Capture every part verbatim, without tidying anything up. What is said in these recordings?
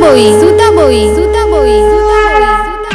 बोई सूता बोई सूता बोई सूता बोई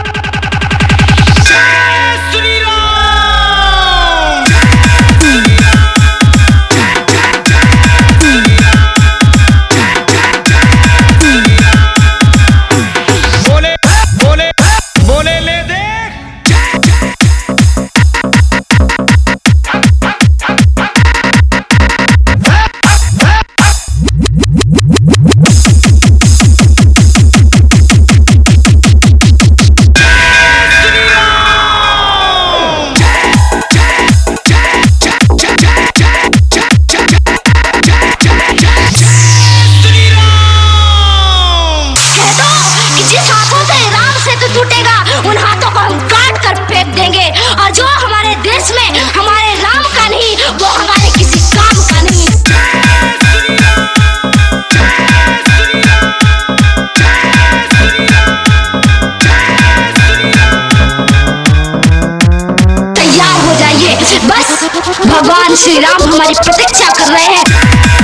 भगवान श्री राम हमारी प्रतीक्षा कर रहे हैं।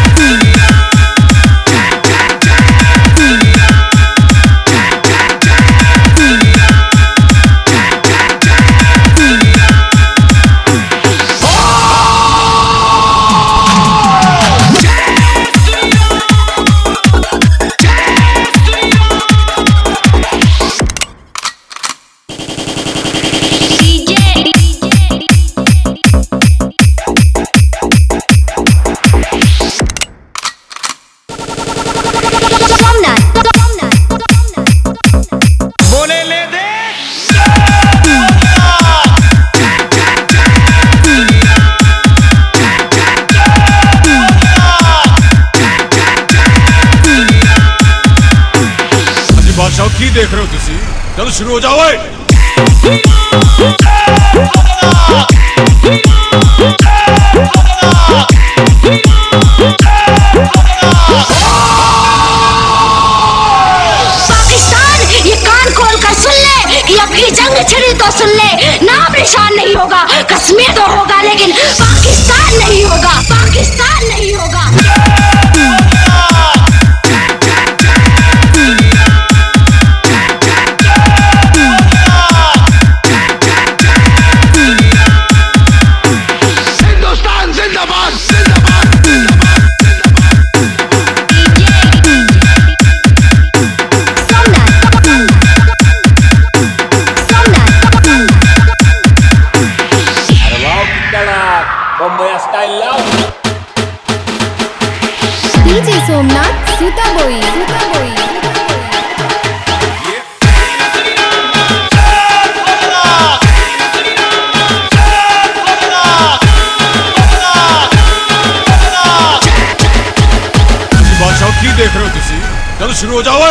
की देख रहे हो तुसी? चलो शुरू हो जाओ। पाकिस्तान ये कान खोल कर सुन ले कि अब की जंग छिड़ी तो सुन ले, नाम निशान नहीं होगा, कश्मीर तो होगा लेकिन पाकिस्तान नहीं होगा, पाकिस्तान नहीं होगा। डीजे सोमनाथ सूता बोई सूता बोई बादशाह की देख रहे हो तुसी? चलो शुरू हो जाओ।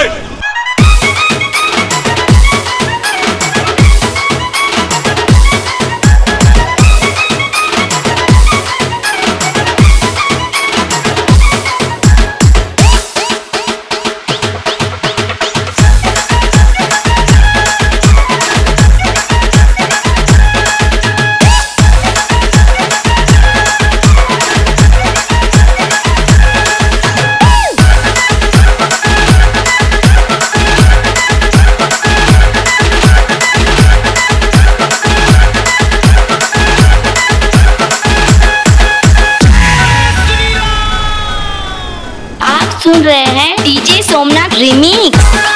सुन रहे हैं डीजे सोमनाथ रिमिक्स।